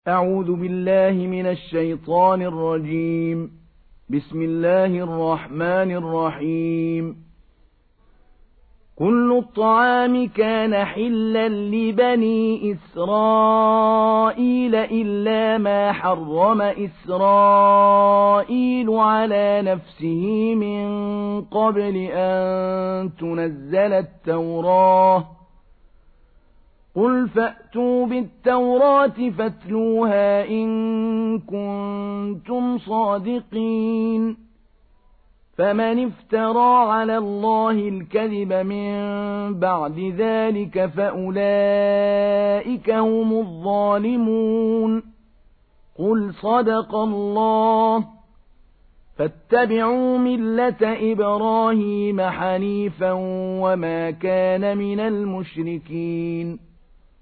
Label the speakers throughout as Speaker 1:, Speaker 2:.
Speaker 1: أعوذ بالله من الشيطان الرجيم. بسم الله الرحمن الرحيم. كل الطعام كان حلا لبني إسرائيل إلا ما حرم إسرائيل على نفسه من قبل أن تنزل التوراة. قل فأتوا بالتوراة فاتلوها إن كنتم صادقين. فمن افترى على الله الكذب من بعد ذلك فأولئك هم الظالمون. قل صدق الله. فاتبعوا ملة إبراهيم حنيفا وما كان من المشركين.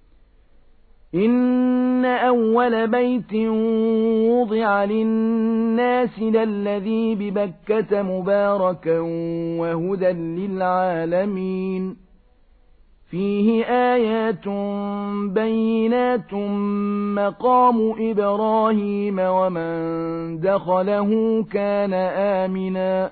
Speaker 1: إن أول بيت وضع للناس للذي ببكة مباركا وهدى للعالمين. فيه آيات بينات مقام إبراهيم ومن دخله كان آمنا.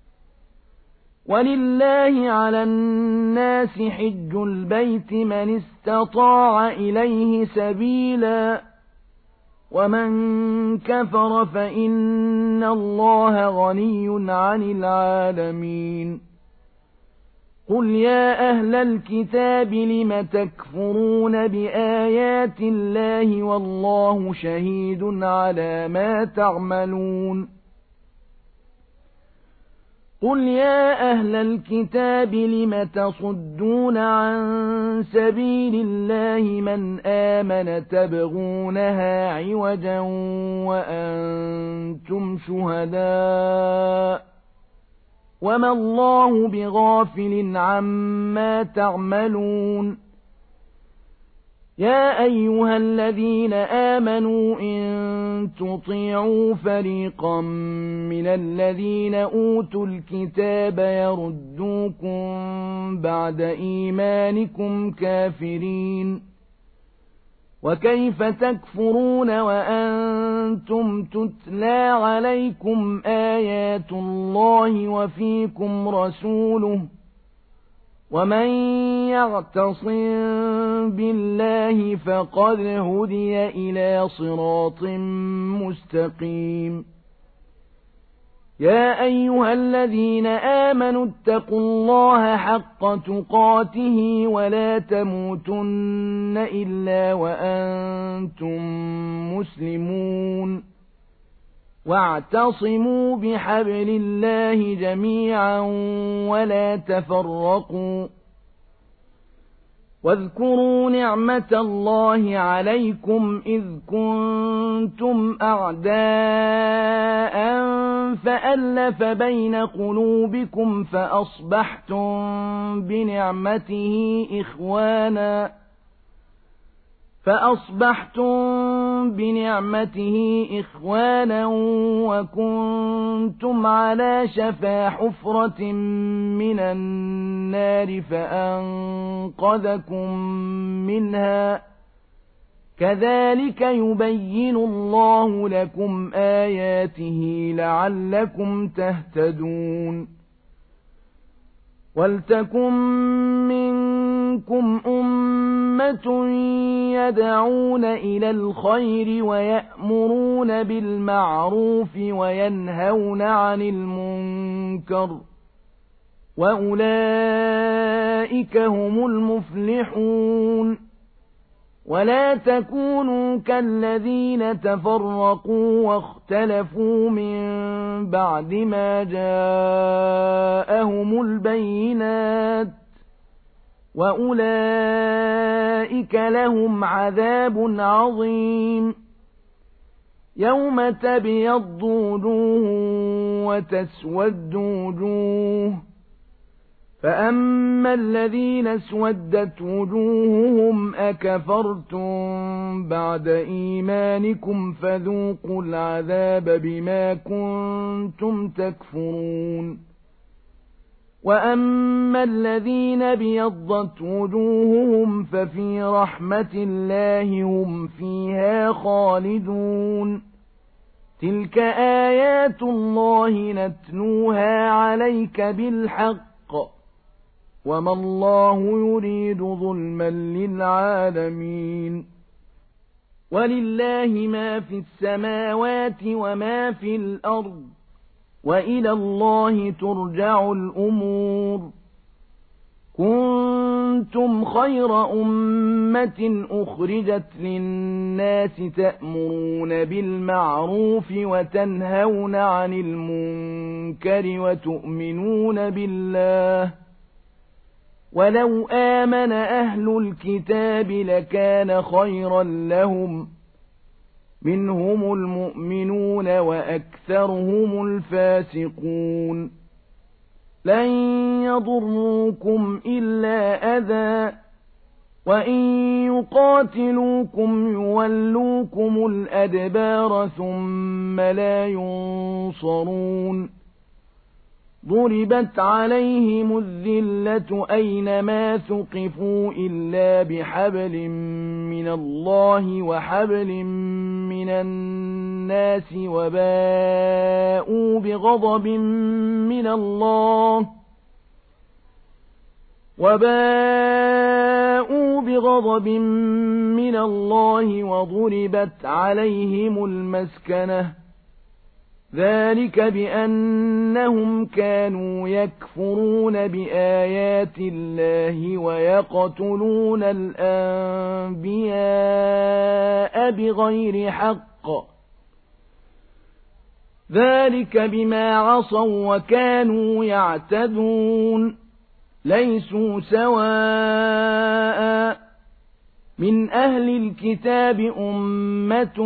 Speaker 1: ولله على الناس حج البيت من استطاع إليه سبيلا ومن كفر فإن الله غني عن العالمين. قل يا أهل الكتاب لم تكفرون بآيات الله والله شهيد على ما تعملون. قل يا أهل الكتاب لم تصدون عن سبيل الله من آمن تبغونها عوجا وأنتم شهداء وما الله بغافل عما تعملون. يا أيها الذين آمنوا إن تطيعوا فريقا من الذين أوتوا الكتاب يردوكم بعد إيمانكم كافرين. وكيف تكفرون وأنتم تتلى عليكم آيات الله وفيكم رسوله ومن يعتصم بالله فقد هدي إلى صراط مستقيم. يا أيها الذين آمنوا اتقوا الله حق تقاته ولا تموتن إلا وأنتم مسلمون. واعتصموا بحبل الله جميعا ولا تفرقوا. واذكروا نعمة الله عليكم إذ كنتم أعداء فألف بين قلوبكم فأصبحتم بنعمته إخوانا وكنتم على شفا حفرة من النار فأنقذكم منها. كذلك يبين الله لكم آياته لعلكم تهتدون. ولتكن منكم أمة يدعون إلى الخير ويأمرون بالمعروف وينهون عن المنكر وأولئك هم المفلحون. ولا تكونوا كالذين تفرقوا واختلفوا من بعد ما جاءهم البينات وأولئك لهم عذاب عظيم. يوم تبيض وجوه وتسود وجوه فأما الذين اسودت وجوههم أكفرتم بعد إيمانكم فذوقوا العذاب بما كنتم تكفرون. وأما الذين ابيضت وجوههم ففي رحمة الله هم فيها خالدون تلك آيات الله نتلوها عليك بالحق وما الله يريد ظلما للعالمين ولله ما في السماوات وما في الأرض وإلى الله ترجع الأمور كنتم خير أمة أخرجت للناس تأمرون بالمعروف وتنهون عن المنكر وتؤمنون بالله ولو آمن أهل الكتاب لكان خيرا لهم منهم المؤمنون وأكثرهم الفاسقون لن يضروكم إلا أذى وإن يقاتلوكم يولوكم الأدبار ثم لا ينصرون ضربت عليهم الذلة أينما ثقفوا إلا بحبل من الله وحبل من الناس وباءوا بغضب من الله وضربت عليهم المسكنة ذلك بأنهم كانوا يكفرون بآيات الله ويقتلون الأنبياء بغير حق ذلك بما عصوا وكانوا يعتدون ليسوا سواء من أهل الكتاب أمة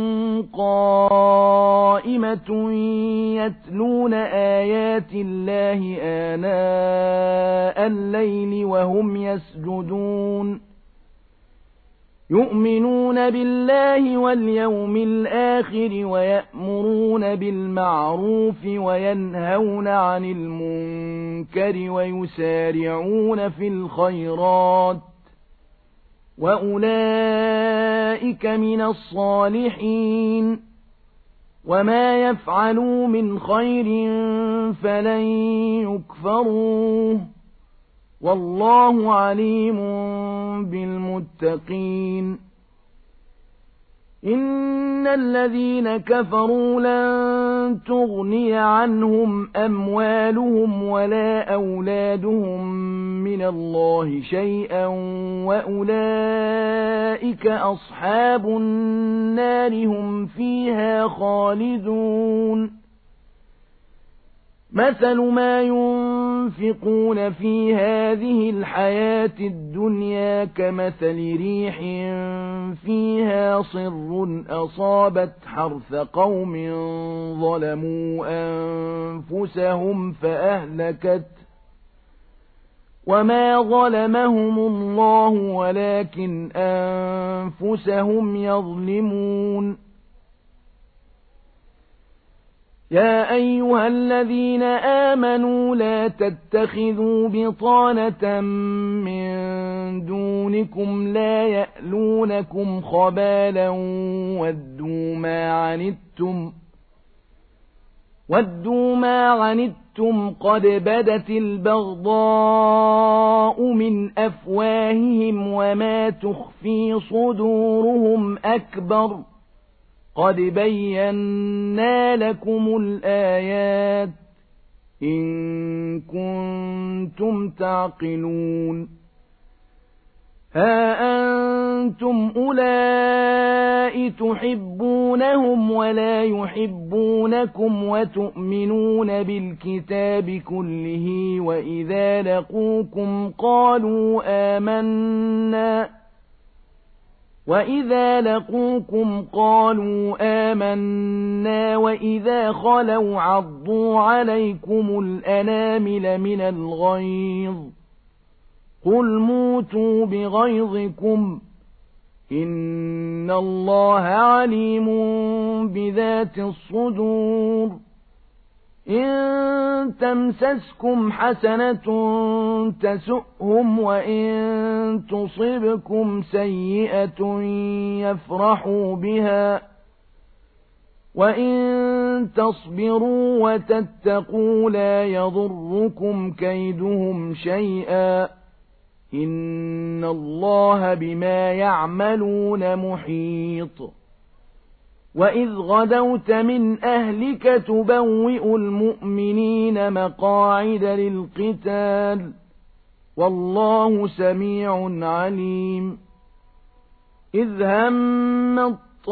Speaker 1: قائمة يتلون آيات الله آناء الليل وهم يسجدون يؤمنون بالله واليوم الآخر ويأمرون بالمعروف وينهون عن المنكر ويسارعون في الخيرات وأولئك من الصالحين وما يفعلوا من خير فلن يكفروه والله عليم بالمتقين إن الذين كفروا لن تغني عنهم أموالهم ولا أولادهم من الله شيئا وأولئك أصحاب النار هم فيها خالدون مثل ما ينفقون في هذه الحياة الدنيا كمثل ريح فيها صر أصابت حرث قوم ظلموا أنفسهم فأهلكت وما ظلمهم الله ولكن أنفسهم يظلمون يا أيها الذين آمنوا لا تتخذوا بطانة من دونكم لا يألونكم خبالا ودوا ما عنتم قد بدت البغضاء من أفواههم وما تخفي صدورهم أكبر قد بينا لكم الآيات إن كنتم تعقلون ها أنتم أولئك تحبونهم ولا يحبونكم وتؤمنون بالكتاب كله وإذا لقوكم قالوا آمنا وإذا خلوا عضوا عليكم الأنامل من الغيظ قل موتوا بغيظكم إن الله عليم بذات الصدور إن تمسسكم حسنة تسؤهم وإن تصبكم سيئة يفرحوا بها وإن تصبروا وتتقوا لا يضركم كيدهم شيئا إن الله بما يعملون محيط وإذ غدوت من أهلك تبوئ المؤمنين مقاعد للقتال والله سميع عليم إذ هم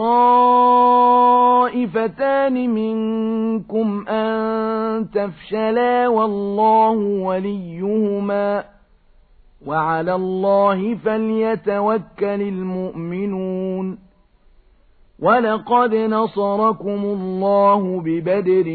Speaker 1: الطائفتان منكم أن تفشلا والله وليهما وعلى الله فليتوكل المؤمنون ولقد نصركم الله ببدر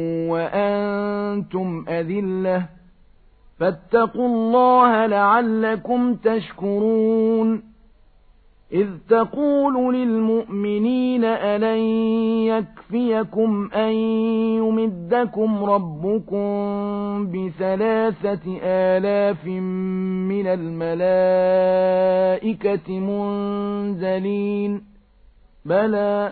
Speaker 1: وأنتم أذلة فاتقوا الله لعلكم تشكرون إذ تقول للمؤمنين ألن يكفيكم أن يمدكم ربكم ب3,000 من الملائكة منزلين بلى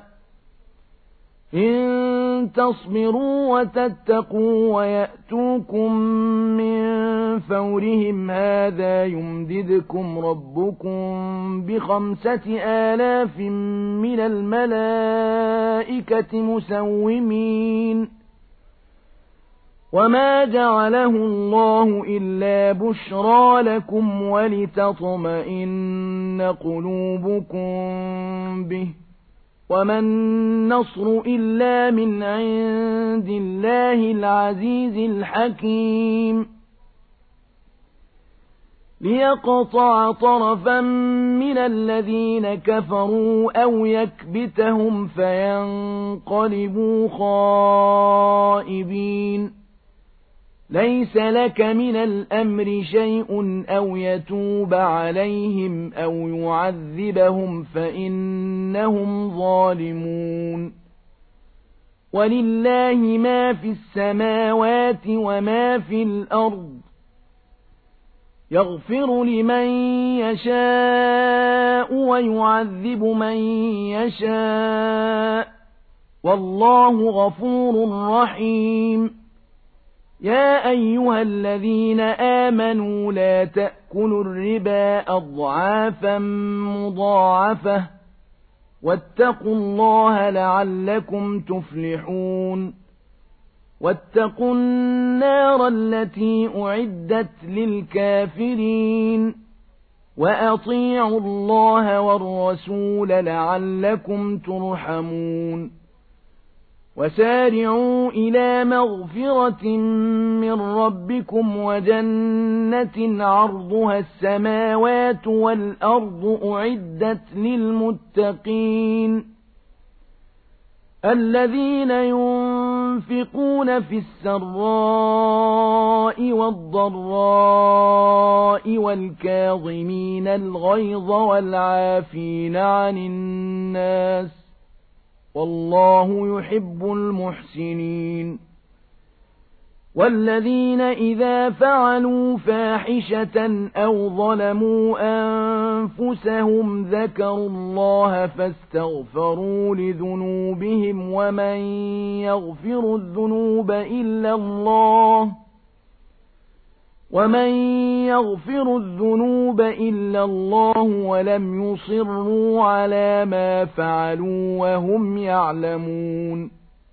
Speaker 1: إن تصبروا وتتقوا ويأتوكم من فورهم هذا يمددكم ربكم ب5,000 من الملائكة مسومين وما جعله الله إلا بشرى لكم ولتطمئن قلوبكم به وما النصر إلا من عند الله العزيز الحكيم ليقطع طرفا من الذين كفروا أو يكبتهم فينقلبوا خائبين ليس لك من الأمر شيء أو يتوب عليهم أو يعذبهم فإنهم ظالمون ولله ما في السماوات وما في الأرض يغفر لمن يشاء ويعذب من يشاء والله غفور رحيم يا أيها الذين آمنوا لا تأكلوا الربا أضعافا مضاعفة واتقوا الله لعلكم تفلحون واتقوا النار التي أعدت للكافرين وأطيعوا الله والرسول لعلكم ترحمون وسارعوا إلى مغفرة من ربكم وجنة عرضها السماوات والأرض أعدت للمتقين الذين ينفقون في السراء والضراء والكاظمين الغيظ والعافين عن الناس والله يحب المحسنين والذين إذا فعلوا فاحشة أو ظلموا أنفسهم ذكروا الله فاستغفروا لذنوبهم ومن يغفر الذنوب إلا الله ولم يصروا على ما فعلوا وهم يعلمون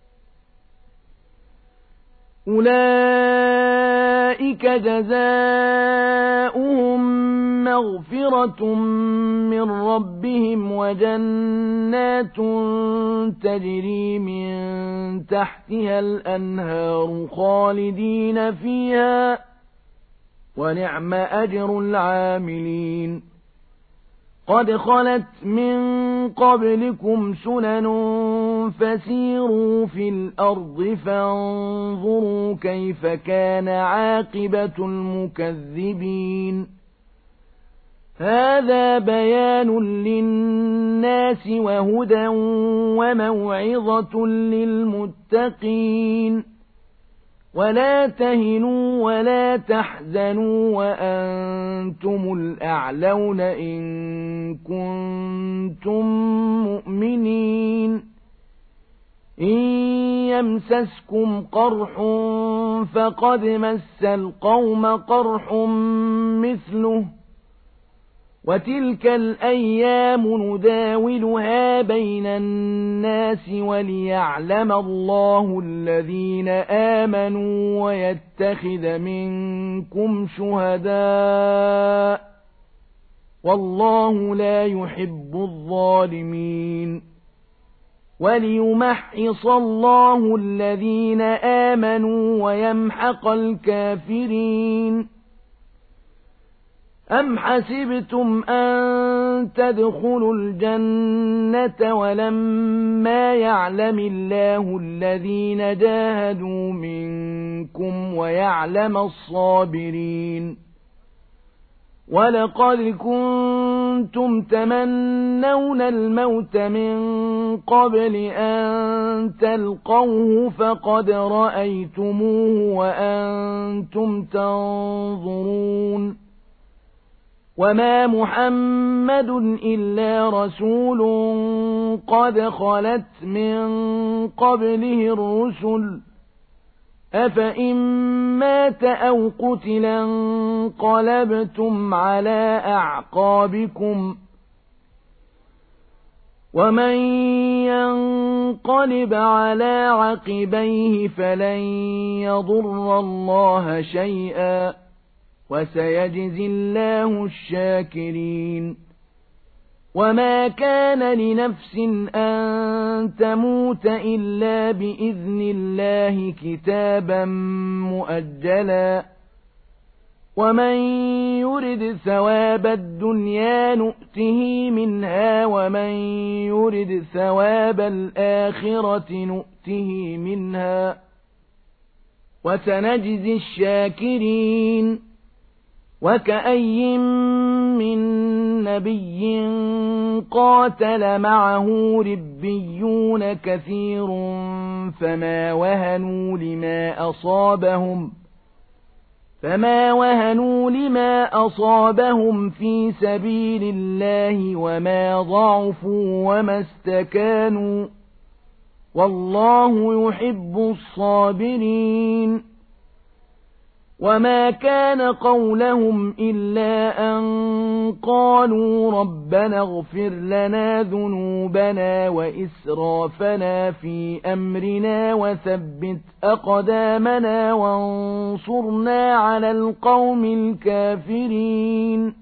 Speaker 1: أولئك جزاؤهم مغفرة من ربهم وجنات تجري من تحتها الأنهار خالدين فيها ونعم أجر العاملين قد خلت من قبلكم سنن فسيروا في الأرض فانظروا كيف كان عاقبة المكذبين هذا بيان للناس وهدى وموعظة للمتقين ولا تهنوا ولا تحزنوا وأنتم الأعلون إن كنتم مؤمنين إن يمسسكم قرح فقد مس القوم قرح مثله وتلك الأيام نداولها بين الناس وليعلم الله الذين آمنوا ويتخذ منكم شهداء والله لا يحب الظالمين وليمحص الله الذين آمنوا ويمحق الكافرين أم حسبتم أن تدخلوا الجنة ولما يعلم الله الذين جاهدوا منكم ويعلم الصابرين ولقد كنتم تمنون الموت من قبل أن تلقوه فقد رأيتموه وأنتم تنظرون وما محمد إلا رسول قد خلت من قبله الرسل أفإن مات أو قتل انقلبتم على أعقابكم ومن ينقلب على عقبيه فلن يضر الله شيئا وسيجزي الله الشاكرين وما كان لنفس أن تموت إلا بإذن الله كتابا مؤجلا ومن يرد ثواب الدنيا نؤته منها ومن يرد ثواب الآخرة نؤته منها وسنجزي الشاكرين وكأي من نبي قاتل معه ربيون كثير فما وهنوا لما أصابهم في سبيل الله وما ضعفوا وما استكانوا والله يحب الصابرين وما كان قولهم إلا أن قالوا ربنا اغفر لنا ذنوبنا وإسرافنا في أمرنا وثبت أقدامنا وانصرنا على القوم الكافرين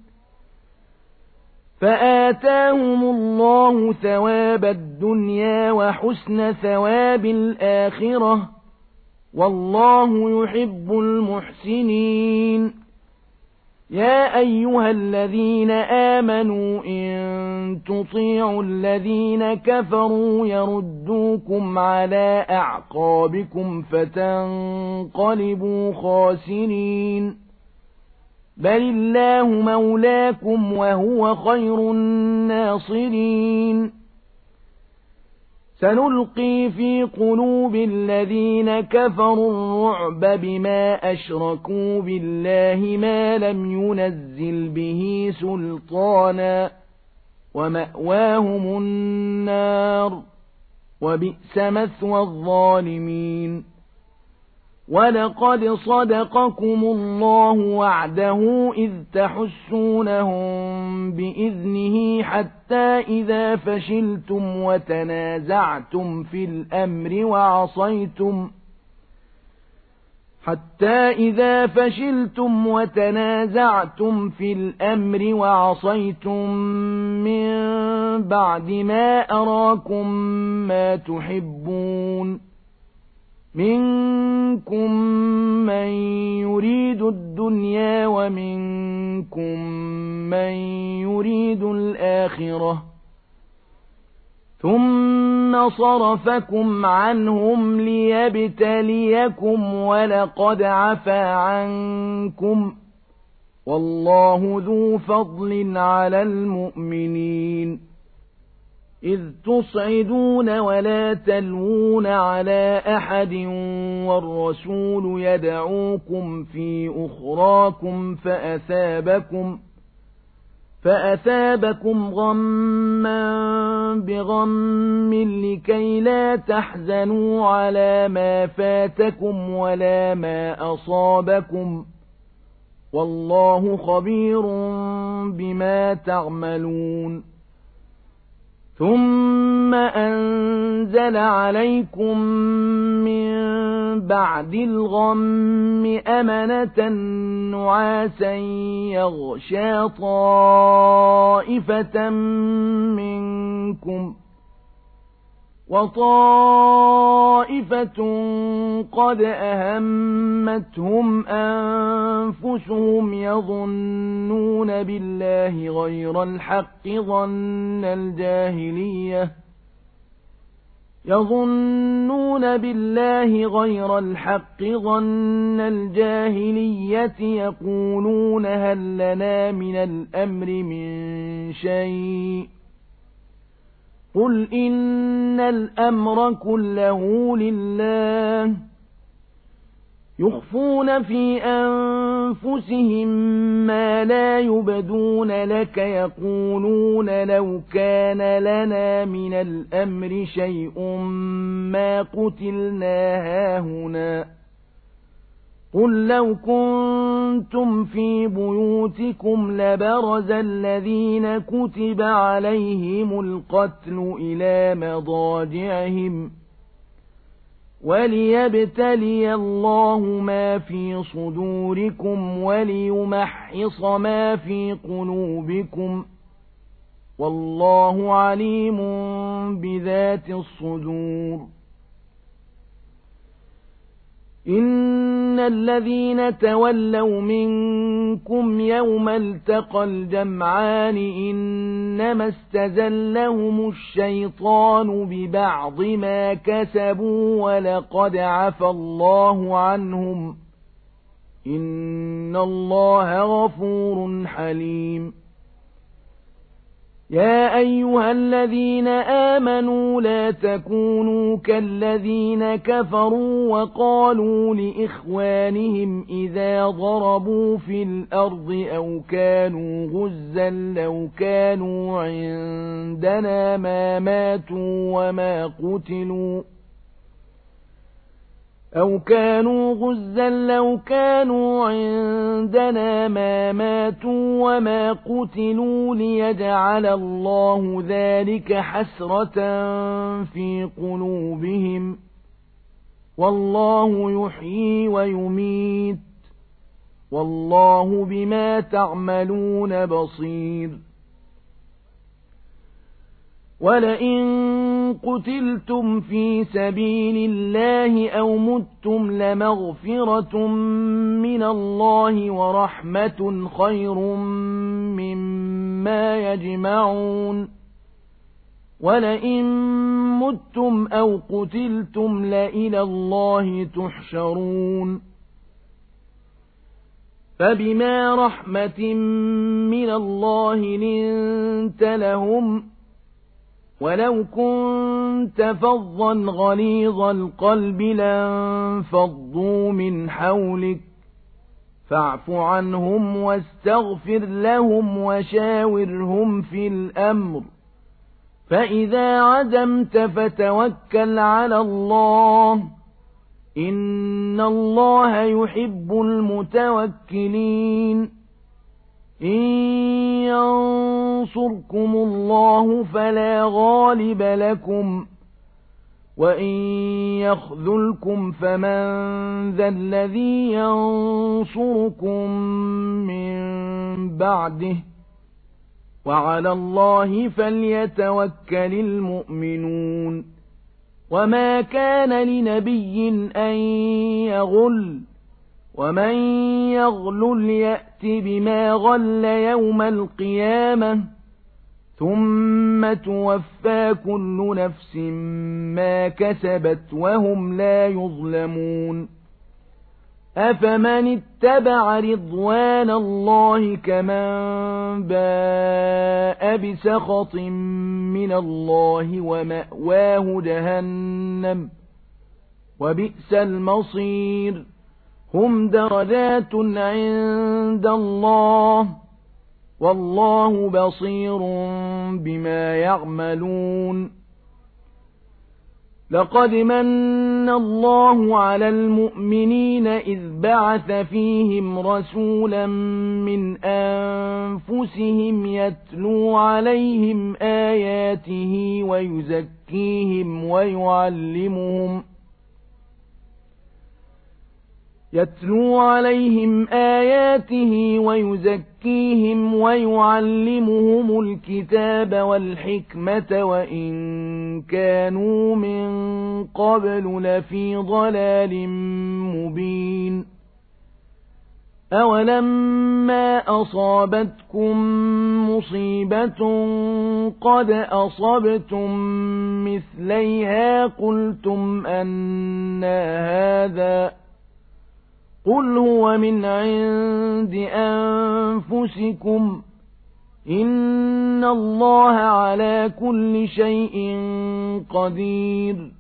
Speaker 1: فآتاهم الله ثواب الدنيا وحسن ثواب الآخرة والله يحب المحسنين يا أيها الذين آمنوا إن تطيعوا الذين كفروا يردوكم على أعقابكم فتنقلبوا خاسرين بل الله مولاكم وهو خير الناصرين سنلقي في قلوب الذين كفروا الرعب بما أشركوا بالله ما لم ينزل به سلطانا ومأواهم النار وبئس مثوى الظالمين ولقد صدقكم الله وعده إذ تحسونهم بإذنه حتى إذا فشلتم وتنازعتم في الأمر وعصيتم من بعد ما أراكم ما تحبون منكم من يريد الدنيا ومنكم من يريد الآخرة ثم صرفكم عنهم ليبتليكم ولقد عفا عنكم والله ذو فضل على المؤمنين إذ تصعدون ولا تلوون على أحد والرسول يدعوكم في أخراكم فأثابكم غما بغم لكي لا تحزنوا على ما فاتكم ولا ما أصابكم والله خبير بما تعملون ثم أنزل عليكم من بعد الغم أمنة نعاسا يغشى طائفة منكم وطائفة قد أهمتهم أنفسهم يظنون بالله غير الحق ظن الجاهلية يقولون هل لنا من الأمر من شيء قل إن الأمر كله لله يخفون في أنفسهم ما لا يبدون لك يقولون لو كان لنا من الأمر شيء ما قتلنا هاهنا قل لو كنتم في بيوتكم لبرز الذين كتب عليهم القتل إلى مضاجعهم وليبتلي الله ما في صدوركم وليمحص ما في قلوبكم والله عليم بذات الصدور إن الذين تولوا منكم يوم التقى الجمعان إنما استزلهم الشيطان ببعض ما كسبوا ولقد عفى الله عنهم إن الله غفور حليم يا أيها الذين آمنوا لا تكونوا كالذين كفروا وقالوا لإخوانهم إذا ضربوا في الأرض أو كانوا غزا لو كانوا عندنا ما ماتوا وما قتلوا أو كانوا غزا لو كانوا عندنا ما ماتوا وما قتلوا ليجعل الله ذلك حسرة في قلوبهم والله يحيي ويميت والله بما تعملون بصير ولئن قتلتم في سبيل الله أو متم لمغفرة من الله ورحمة خير مما يجمعون ولئن متم أو قتلتم لإلى الله تحشرون فبما رحمة من الله لنت لهم ولو كنت فظا غليظ القلب لانفضوا من حولك فاعف عنهم واستغفر لهم وشاورهم في الأمر فإذا عزمت فتوكل على الله إن الله يحب المتوكلين إن ينصركم الله فلا غالب لكم وإن يخذلكم فمن ذا الذي ينصركم من بعده وعلى الله فليتوكل المؤمنون وما كان لنبي أن يغل ومن يغلل يأت بما غل يوم القيامة ثم توفى كل نفس ما كسبت وهم لا يظلمون أفمن اتبع رضوان الله كمن باء بسخط من الله ومأواه جهنم وبئس المصير هم درجات عند الله والله بصير بما يعملون لقد من الله على المؤمنين إذ بعث فيهم رسولا من أنفسهم يتلو عليهم آياته ويزكيهم ويعلمهم الكتاب والحكمة وإن كانوا من قبل لفي ضلال مبين أولما أصابتكم مصيبة قد أصبتم مثليها قلتم أنى هذا قل هو من عند أنفسكم إن الله على كل شيء قدير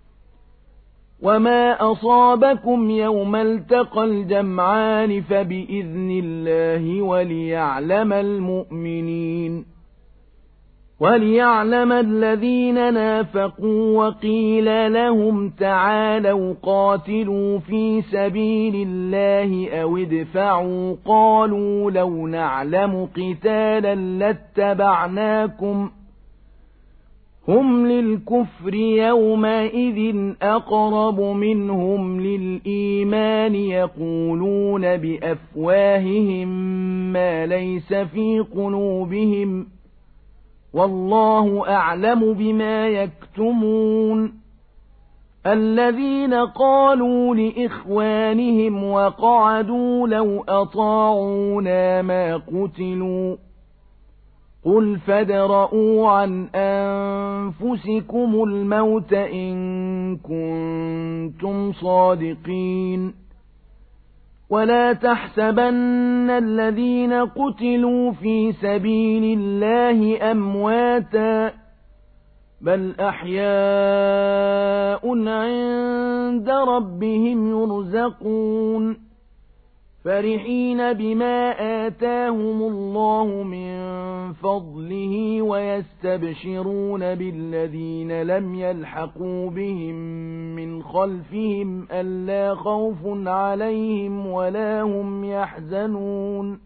Speaker 1: وما أصابكم يوم التقى الجمعان فبإذن الله وليعلم الذين نافقوا وقيل لهم تعالوا قاتلوا في سبيل الله أو ادفعوا قالوا لو نعلم قتالا لاتبعناكم هم للكفر يومئذ أقرب منهم للإيمان يقولون بأفواههم ما ليس في قلوبهم والله أعلم بما يكتمون الذين قالوا لإخوانهم وقعدوا لو أطاعونا ما قتلوا قل فادرءوا عن أنفسكم الموت إن كنتم صادقين ولا تحسبن الذين قتلوا في سبيل الله أمواتا بل أحياء عند ربهم يرزقون فرحين بما آتاهم الله من فضله ويستبشرون بالذين لم يلحقوا بهم من خلفهم ألا خوف عليهم ولا هم يحزنون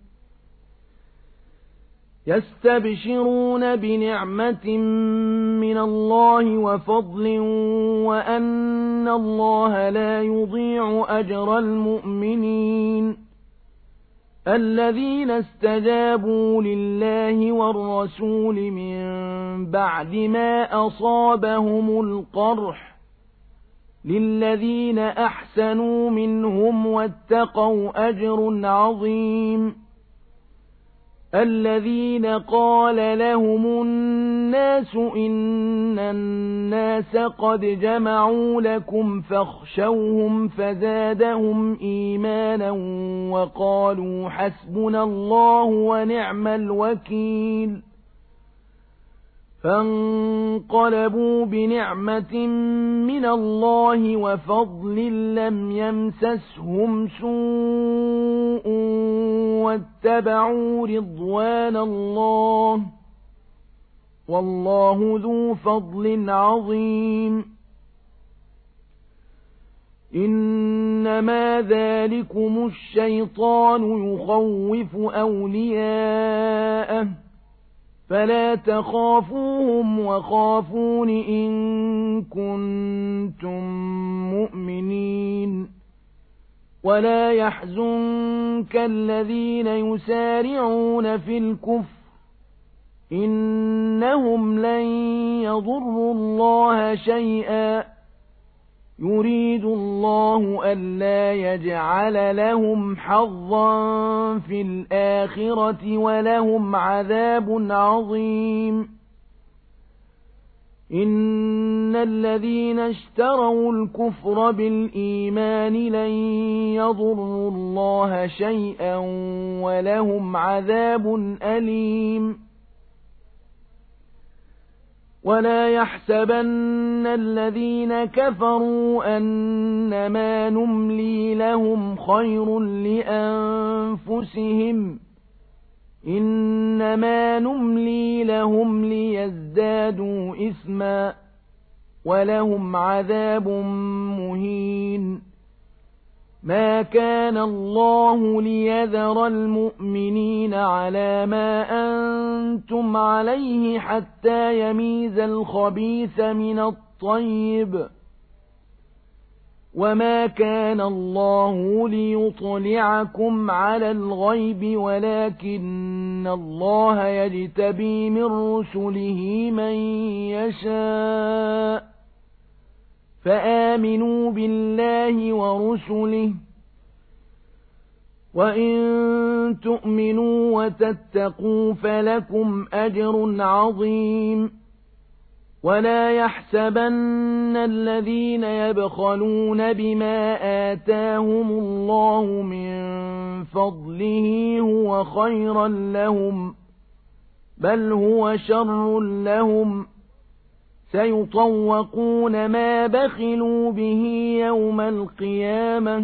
Speaker 1: يستبشرون بنعمة من الله وفضل وأن الله لا يضيع أجر المؤمنين الذين استجابوا لله والرسول من بعد ما أصابهم القرح للذين أحسنوا منهم واتقوا أجر عظيم الذين قال لهم الناس إن الناس قد جمعوا لكم فاخشوهم فزادهم إيمانا وقالوا حسبنا الله ونعم الوكيل فانقلبوا بنعمة من الله وفضل لم يمسسهم سوء واتبعوا رضوان الله والله ذو فضل عظيم إنما ذلكم الشيطان يخوف أولياءه فلا تخافوهم وخافون إن كنتم مؤمنين ولا يحزنك الذين يسارعون في الكفر إنهم لن يضروا الله شيئا يريد الله ألا يجعل لهم حظا في الآخرة ولهم عذاب عظيم إن الذين اشتروا الكفر بالإيمان لن يضروا الله شيئا ولهم عذاب أليم ولا يحسبن الذين كفروا أنما نملي لهم خير لأنفسهم إنما نملي لهم ليزدادوا إثما ولهم عذاب مهين ما كان الله ليذر المؤمنين على ما أنتم عليه حتى يميز الخبيث من الطيب وما كان الله ليطلعكم على الغيب ولكن الله يجتبي من رسله من يشاء فآمنوا بالله ورسله وإن تؤمنوا وتتقوا فلكم أجر عظيم ولا يحسبن الذين يبخلون بما آتاهم الله من فضله هو خيرا لهم بل هو شر لهم سيطوقون ما بخلوا به يوم القيامة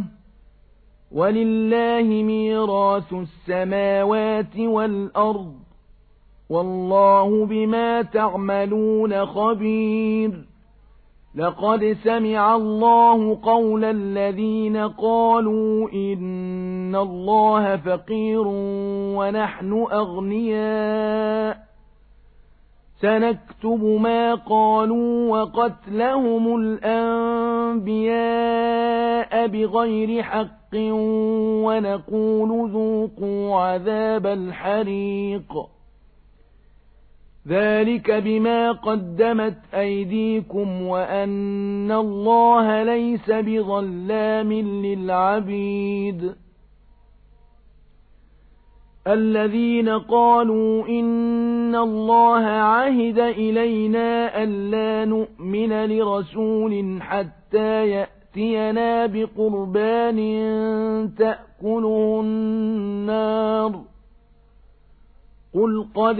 Speaker 1: ولله ميراث السماوات والأرض والله بما تعملون خبير لقد سمع الله قول الذين قالوا إن الله فقير ونحن أغنياء سنكتب ما قالوا وقتلهم الأنبياء بغير حق ونقول ذوقوا عذاب الحريق ذلك بما قدمت أيديكم وأن الله ليس بظلام للعبيد الذين قالوا إن الله عهد إلينا ألا نؤمن لرسول حتى يأتينا بقربان تأكله النار قل قد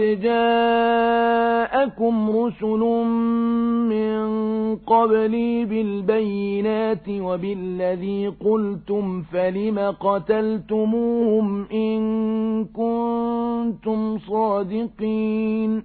Speaker 1: جاءكم رسل من قبلي بالبينات وبالذي قلتم فلم قتلتموهم إن كنتم صادقين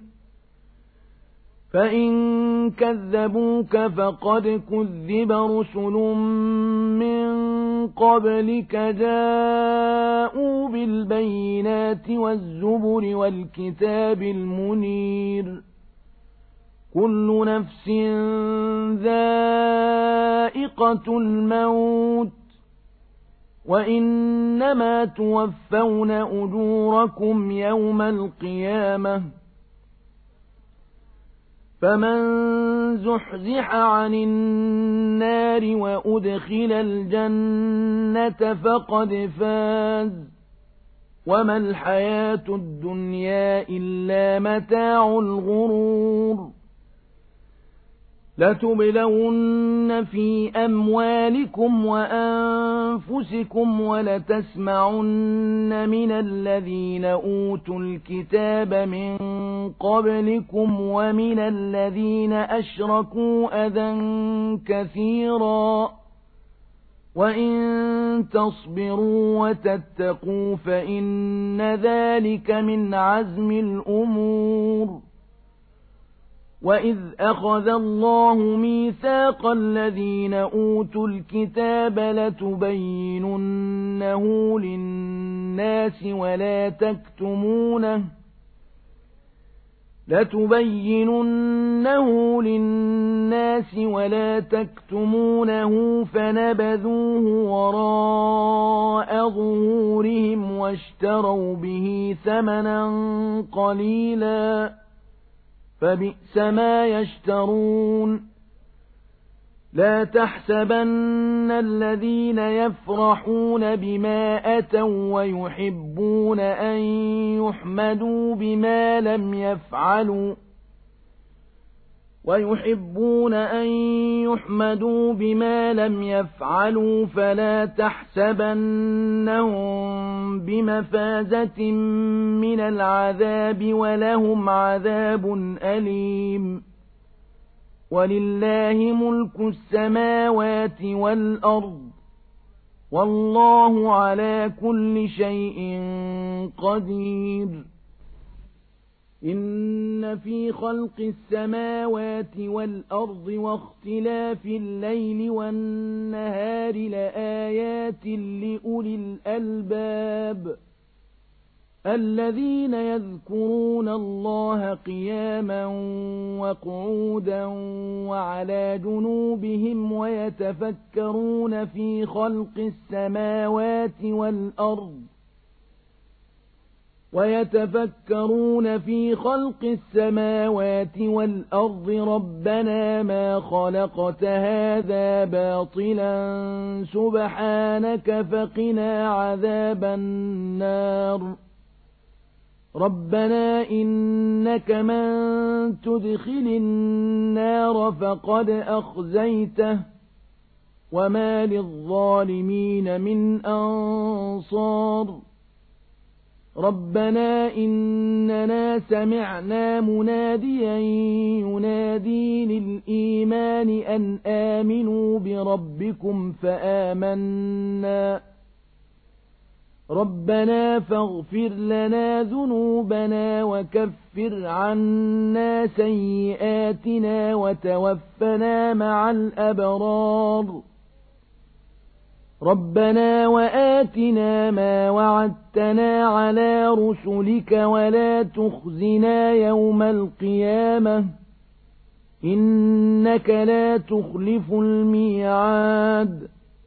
Speaker 1: فإن كذبوك فقد كذب رسل من قبلك جاءوا بالبينات والزبر والكتاب المنير كل نفس ذائقة الموت وإنما توفون أجوركم يوم القيامة فمن زحزح عن النار وأدخل الجنة فقد فاز وما الحياة الدنيا إلا متاع الغرور لتبلون في أموالكم وأنفسكم ولتسمعن من الذين أوتوا الكتاب من قبلكم ومن الذين أشركوا أذى كثيرا وإن تصبروا وتتقوا فإن ذلك من عزم الأمور وإذ أخذ الله ميثاق الذين أوتوا الكتاب لتبيننه للناس ولا تكتمونه فنبذوه وراء ظهورهم واشتروا به ثمنا قليلا فبئس ما يشترون لا تحسبن الذين يفرحون بما أتوا ويحبون أن يحمدوا بما لم يفعلوا ويحبون أن يحمدوا بما لم يفعلوا فلا تحسبنهم بمفازة من العذاب ولهم عذاب أليم ولله ملك السماوات والأرض والله على كل شيء قدير إن في خلق السماوات والأرض واختلاف الليل والنهار لآيات لأولي الألباب الذين يذكرون الله قياما وقعودا وعلى جنوبهم ويتفكرون في خلق السماوات والأرض ربنا ما خلقت هذا باطلا سبحانك فقنا عذاب النار ربنا إنك من تدخل النار فقد أخزيته وما للظالمين من أنصار ربنا إننا سمعنا مناديا ينادي للإيمان أن آمنوا بربكم فآمنا ربنا فاغفر لنا ذنوبنا وكفر عنا سيئاتنا وتوفنا مع الأبرار ربنا وآتنا ما وعدتنا على رسلك ولا تخزنا يوم القيامة إنك لا تخلف الميعاد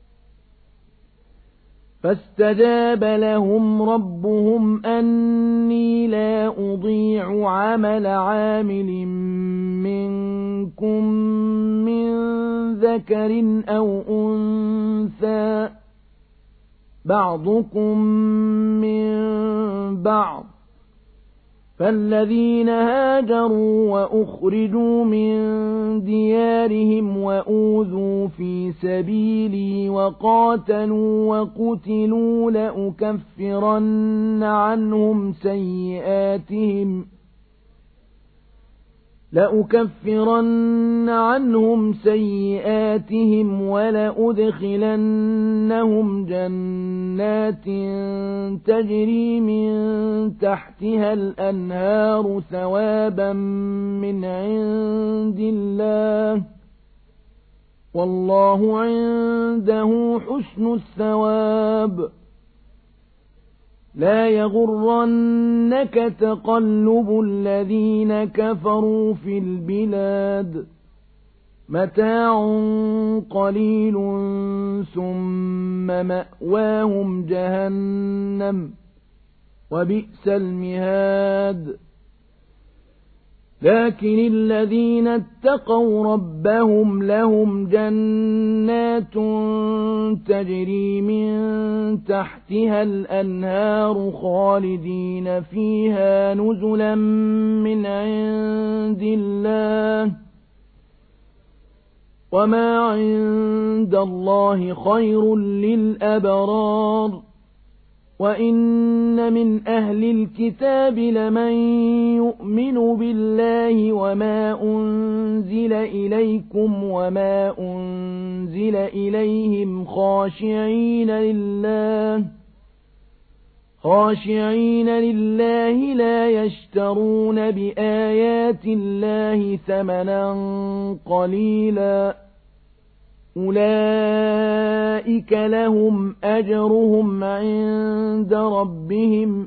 Speaker 1: فاستجاب لهم ربهم أني لا أضيع عمل عامل منكم من ذكر أو أنثى بعضكم من بعض فالذين هاجروا وأخرجوا من ديارهم وأوذوا في سبيلي وقاتلوا وقتلوا لأكفرن عنهم سيئاتهم ولأدخلنهم جنات تجري من تحتها الأنهار ثوابا من عند الله والله عنده حسن الثواب لا يغرنك تقلب الذين كفروا في البلاد متاع قليل ثم مأواهم جهنم وبئس المهاد لكن الذين اتقوا ربهم لهم جنات تجري من تحتها الأنهار خالدين فيها نزلا من عند الله وما عند الله خير للأبرار وإن من أهل الكتاب لمن يؤمن بالله وما أنزل إليكم وما أنزل إليهم خاشعين لله لا يشترون بآيات الله ثمنا قليلا أولئك لهم أجرهم عند ربهم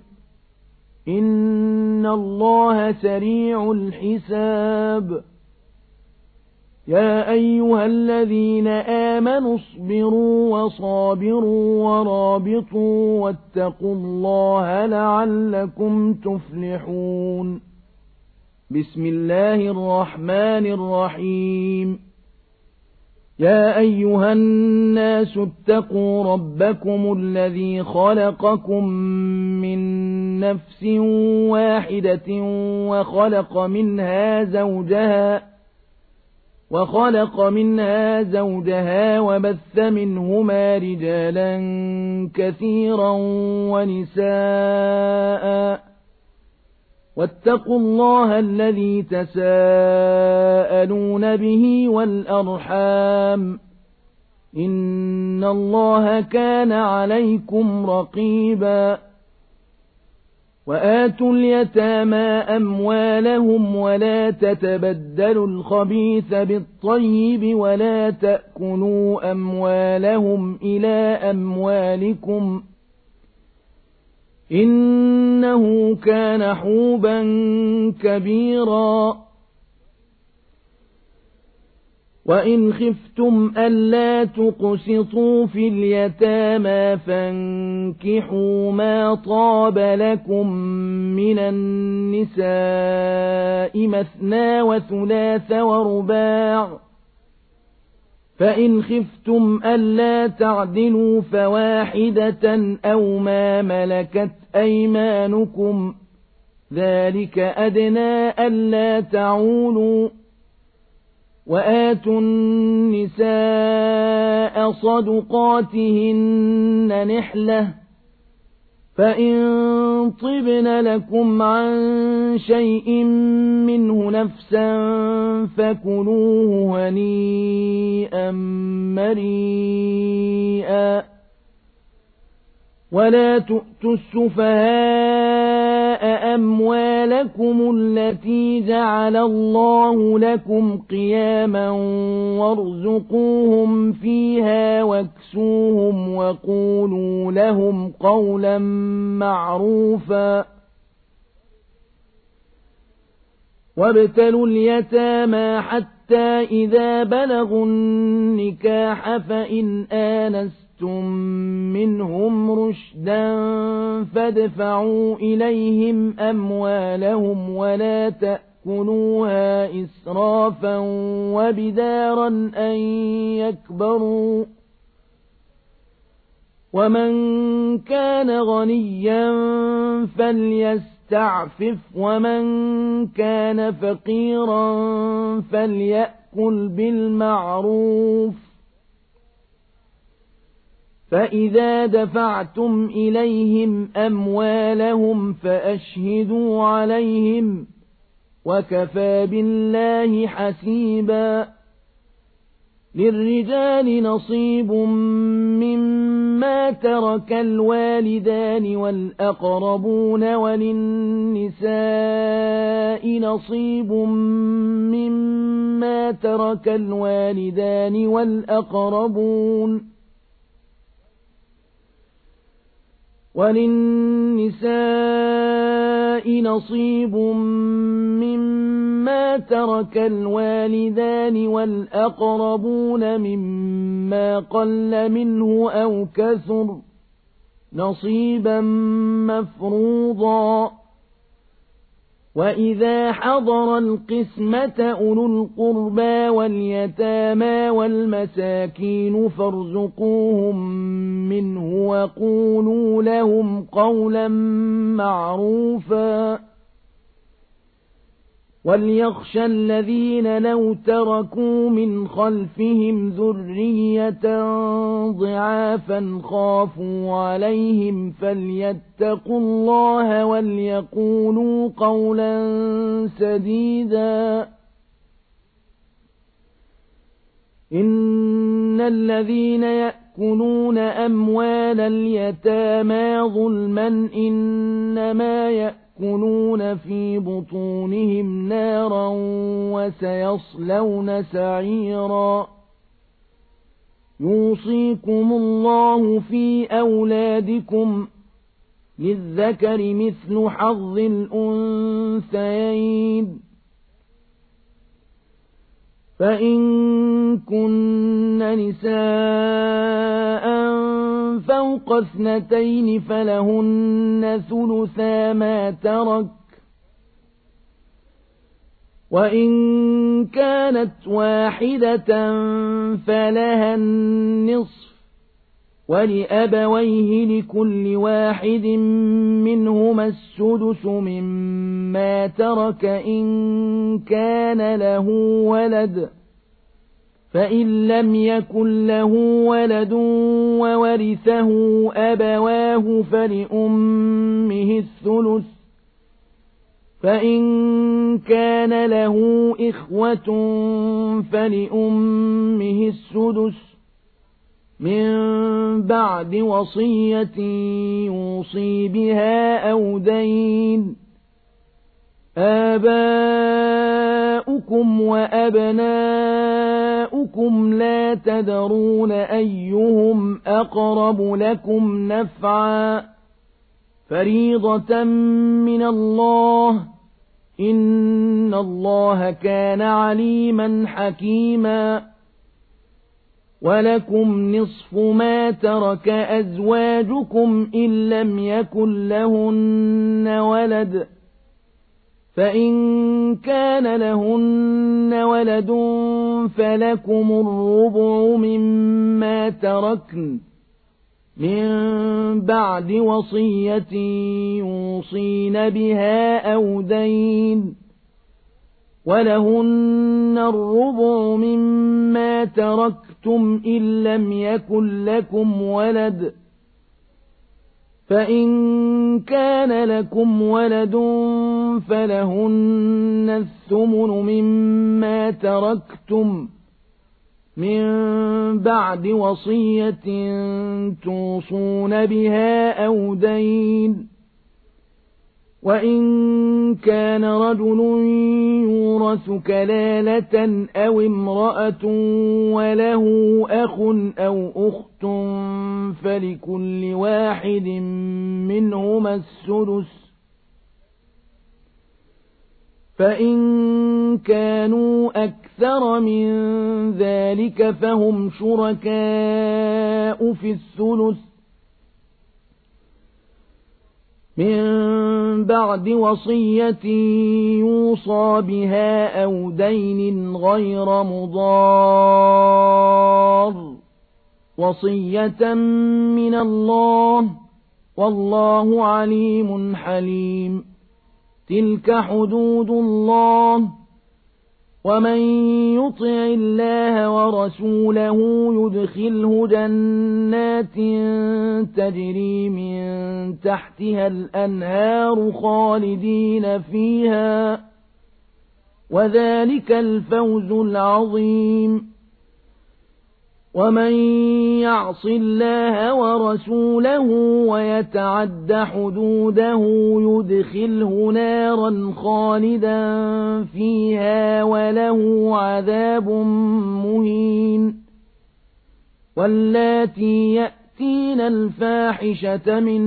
Speaker 1: إن الله سريع الحساب يا أيها الذين آمنوا اصبروا وصابروا ورابطوا واتقوا الله لعلكم تفلحون بسم الله الرحمن الرحيم يا أيها الناس اتقوا ربكم الذي خلقكم من نفس واحدة وخلق منها زوجها وخلق منها زوجها وبث منهما رجالا كثيرا ونساء واتقوا الله الذي تساءلون به والأرحام إن الله كان عليكم رقيبا وآتوا اليتامى أموالهم ولا تتبدلوا الخبيث بالطيب ولا تأكلوا أموالهم إلى أموالكم إنه كان حوبا كبيرا وإن خفتم ألا تقسطوا في اليتامى فانكحوا ما طاب لكم من النساء مثنى وثلاث ورباع فإن خفتم ألا تعدلوا فواحدة أو ما ملكت أيمانكم ذلك أدنى ألا تعولوا وآتوا النساء صدقاتهن نحلة فإن طبن لكم عن شيء منه نفسا فكلوه هنيئا مريئا ولا تؤتوا السفهاء أموالكم التي جعل الله لكم قياما وارزقوهم فيها واكسوهم وقولوا لهم قولا معروفا وابتلوا اليتامى حتى إذا بلغوا النكاح فإن آنستم منهم رشدا فادفعوا إليهم أموالهم ولا تأكلوها إسرافا وبدارا أن يكبروا ومن كان غنيا فليستعفف ومن كان فقيرا فليأكل بالمعروف فإذا دفعتم إليهم أموالهم فأشهدوا عليهم وكفى بالله حسيبا للرجال نصيب مما ترك الوالدان والأقربون وللنساء نصيب مما ترك الوالدان والأقربون وللنساء نصيب مما ترك الوالدان والأقربون مما قل منه أو كثر نصيبا مفروضا وإذا حضر القسمة أولو القربى واليتامى والمساكين فارزقوهم منه وقولوا لهم قولا معروفا وليخشى الذين لو تركوا من خلفهم ذرية ضعافا خافوا عليهم فليتقوا الله وليقولوا قولا سديدا إن الذين يأكلون أموال اليتامى ظلما إنما يأكلون في بطونهم نارا وسيصلون سعيرا يوصيكم الله في أولادكم للذكر مثل حظ الأنثيين فإن كن نساء فوق 2 فلهن ثلثا ما ترك وإن كانت واحدة فلها النصف ولأبويه لكل واحد منهما السدس مما ترك إن كان له ولد فإن لم يكن له ولد وورثه أبواه فلأمه الثلث، فإن كان له إخوة فلأمه السدس من بعد وصية يوصي بها أو دين. آباؤكم وأبناؤكم لا تدرون أيهم أقرب لكم نفعا، فريضة من الله، إن الله كان عليما حكيما. ولكم نصف ما ترك أزواجكم إن لم يكن لهن ولد، فإن كان لهن ولد فلكم الربع مما تركن من بعد وصية يوصين بها أو دين. ولهن الربع مما تركتم إن لم يكن لكم ولد، فإن كان لكم ولد فلهن الثمن مما تركتم من بعد وصية توصون بها أو دين. وإن كان رجل يورث كلالة أو امرأة وله أخ أو أخت فلكل واحد منهما السدس، فإن كانوا أكثر من ذلك فهم شركاء في الثلث من بعد وصية يوصى بها أو دين غير مضار، وصية من الله، والله عليم حليم. تلك حدود الله، ومن يطع الله ورسوله يدخله جنات تجري من تحتها الأنهار خالدين فيها، وذلك الفوز العظيم. ومن يعص الله ورسوله ويتعد حدوده يدخله نارا خالدا فيها وله عذاب مهين. واللاتي يأتين الفاحشة من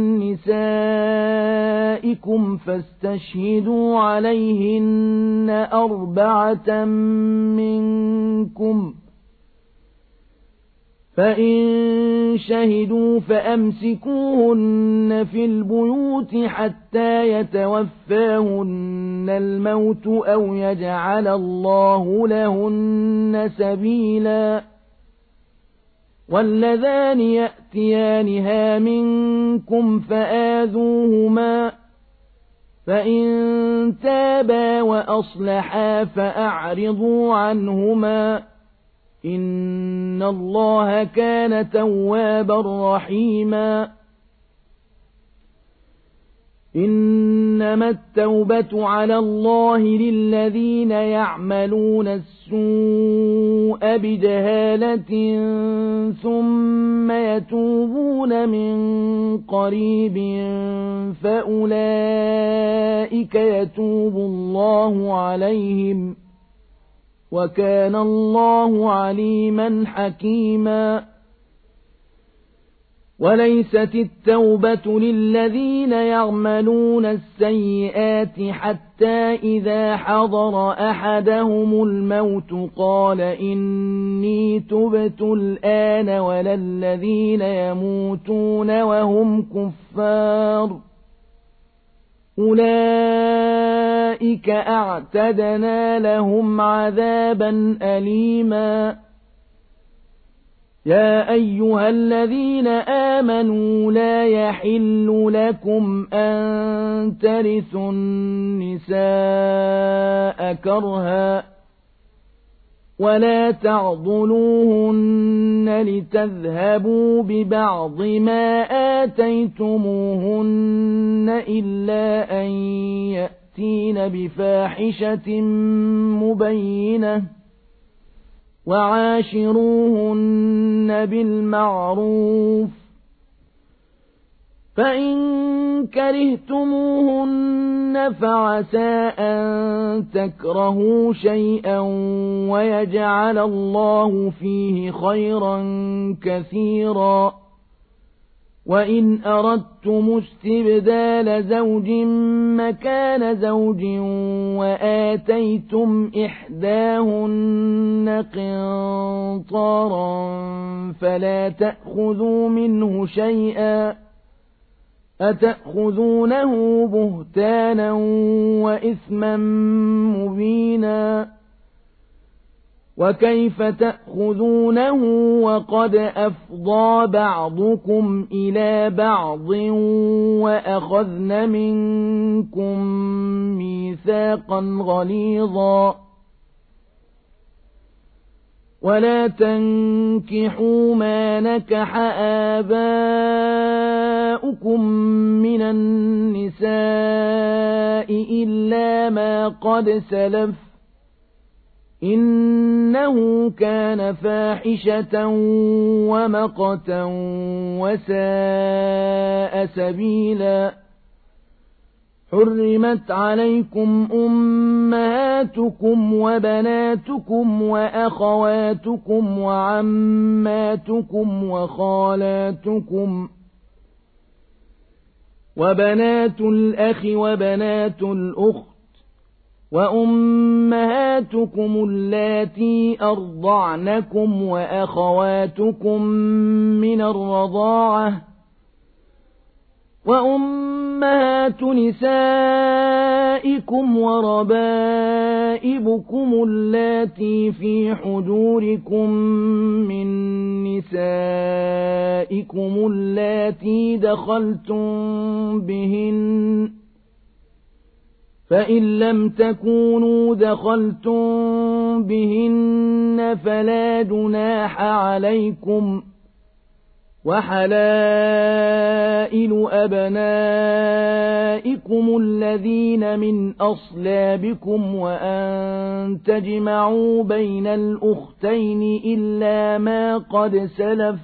Speaker 1: نسائكم فاستشهدوا عليهن 4 منكم، فإن شهدوا فأمسكوهن في البيوت حتى يتوفاهن الموت أو يجعل الله لهن سبيلا. واللذان يأتيانها منكم فآذوهما، فإن تابا وأصلحا فأعرضوا عنهما، إن الله كان توابا رحيما. إنما التوبة على الله للذين يعملون السوء بجهالة ثم يتوبون من قريب فأولئك يتوب الله عليهم، وكان الله عليما حكيما. وليست التوبة للذين يعملون السيئات حتى إذا حضر أحدهم الموت قال إني تبت الآن، ولا الذين يموتون وهم كفار، أولئك أعتدنا لهم عذابا أليما. يا أيها الذين آمنوا لا يحل لكم أن ترثوا النساء كرها، ولا تعضلوهن لتذهبوا ببعض ما آتيتموهن إلا أن يأتين بفاحشة مبينة وعاشروهن بالمعروف فإن كرهتموهن فعسى أن تكرهوا شيئا ويجعل الله فيه خيرا كثيرا وإن أردتم استبدال زوج مكان زوج وآتيتم إحداهن قنطارا فلا تأخذوا منه شيئا أتأخذونه بهتانا وإثما مبينا وكيف تأخذونه وقد أفضى بعضكم إلى بعض وأخذن منكم ميثاقا غليظا ولا تنكحوا ما نكح آباؤكم من النساء إلا ما قد سلف إنه كان فاحشة ومقتا وساء سبيلا حرمت عليكم أمهاتكم وبناتكم وأخواتكم وعماتكم وخالاتكم وبنات الأخ وبنات الأخت وأمهاتكم اللاتي أرضعنكم وأخواتكم من الرضاعة وأمهات نسائكم وربائبكم اللاتي في حجوركم من نسائكم اللاتي دخلتم بهن فإن لم تكونوا دخلتم بهن فلا جناح عليكم وحلائل أبنائكم الذين من أصلابكم وأن تجمعوا بين الأختين إلا ما قد سلف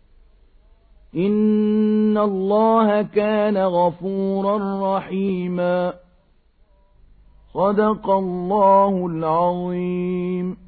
Speaker 1: إن الله كان غفورا رحيما صدق الله العظيم.